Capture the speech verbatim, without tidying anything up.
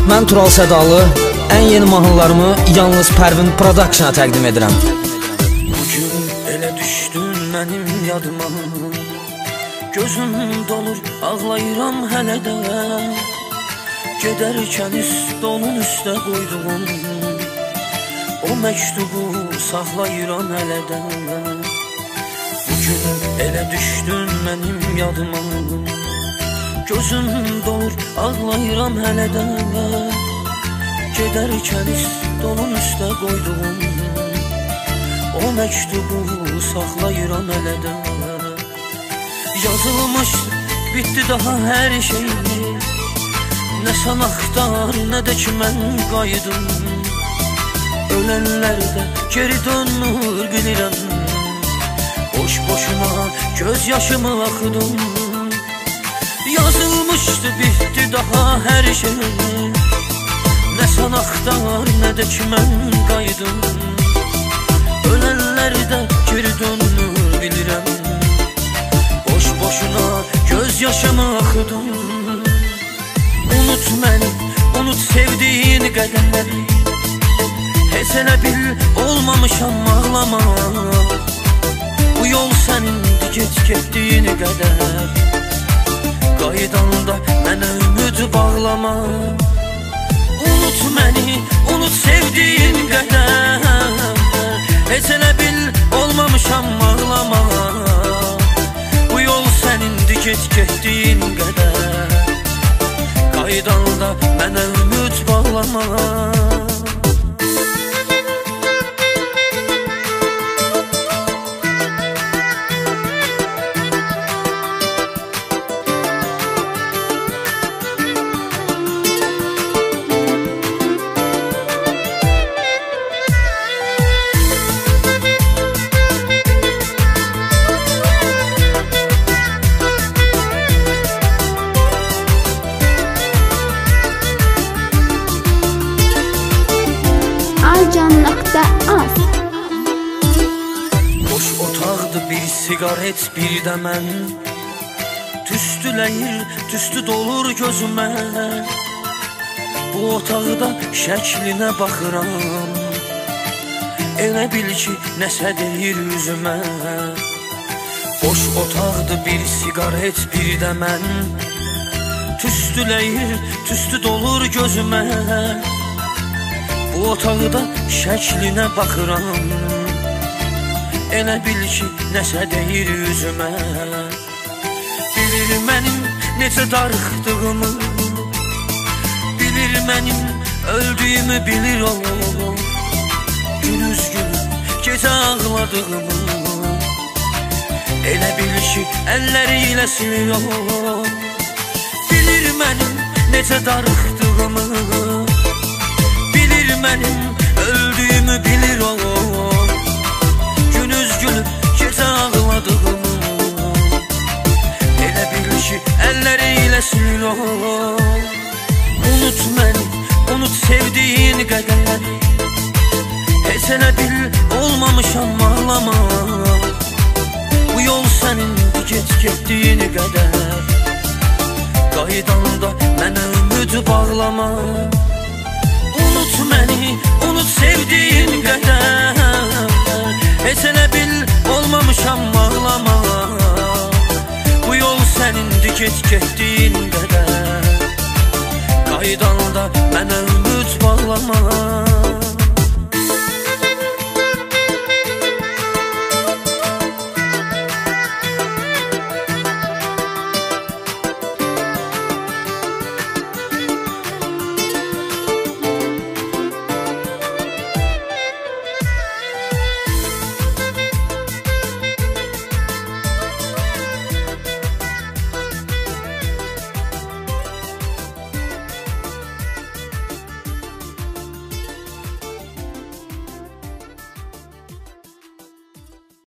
Mən Tural Sədalı, ən yeni mahnılarımı yalnız Pərvin Production'a təqdim edirəm. Bugün elə düşdün mənim yadıma, gözüm dolur, ağlayıram hələ də. Gedərkən üst onun üstə qoyduğum o məktubu saxlayıram hələ də. Bugün elə düşdün mənim yadıma, gözüm dolur, ağlayıram hələ də. Gedərkən üst onun üstə qoyduğum o məktubu saxlayıram hələ də. Yazılmışdı, bitdi daha hər şey, nə sən axtar, nə də ki mən qayıdım. Ölənlər də geri dönmür bilirəm, boş boşuna göz yaşımı axıdım. Yazılmışdı, bitdi daha hər şey, nə sən axtar, nə də ki mən qayıdım. Ölənlər də geri dönmür bilirəm, boş boşuna göz yaşımı axıdım. Unut məni, unut sevdiyin qədərləri, heç elə bil olmamışam ağlama. Bu yol sənindir, geç getdiyin qədər, qayıdanda mənə ümid bağlama. Unut məni, unut sevdiyin qədər, heç elə bil olmamışam ağlama. Bu yol sənindir, geç getdiyin qədər, qayıdanda mənə ümid bağlama. Boş otaqdı bir sigaret, bir də mən, tüstüləyir, tüstü dolur gözümə. Bu otaqda şəklinə baxıram, elə bil ki nəsə deyir üzümə. Boş otaqdı bir sigaret, bir də mən, tüstüləyir, tüstü dolur gözümə. Bu otaqda şəklinə baxıram, elə bil ki nəsə deyir üzümə. Bilir mənim necə darıxdığımı, bilir mənim öldüyümü bilir o. Günüz gün gecə ağladığımı, elə bil ki əlləri ilə silir o. Bilir mənim necə darıxdığımı, mənim öldüyümü bilir o. Günüz gülüb gecə ağladığımı, elə bil ki əlləri ilə silir o. Unut məni, unut sevdiyin qədərləri, heç elə bil olmamışam ağlama. Bu yol sənindir, geç getdiyin qədər, qayıdanda mənə ümid bağlama. Unut məni, unut sevdiyin qədər, heç elə bil olmamışam ağlama. Bu yol sənindir, geç getdiyin qədər, qayıdanda mənə ümid bağlama.